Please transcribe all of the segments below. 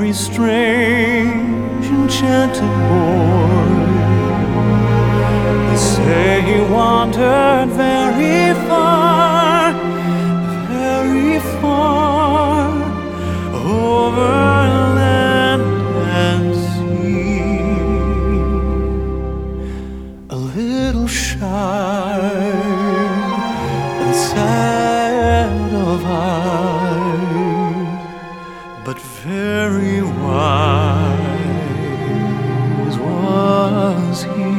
very strange, enchanted boy. They say he wandered very far, very far, over land and sea. A little shy and sad of eye, but very wise was he.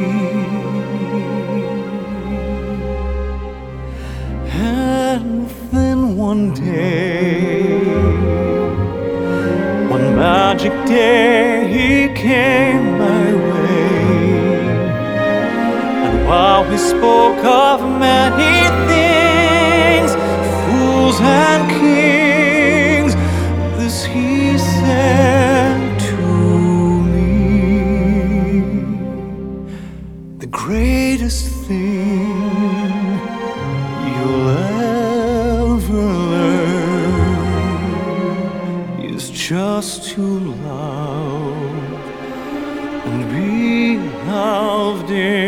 And then one day, one magic day, he came my way. And while we spoke of many things, fools and kings, this he said to me: the greatest thing you'll ever learn is just to love and be loved in.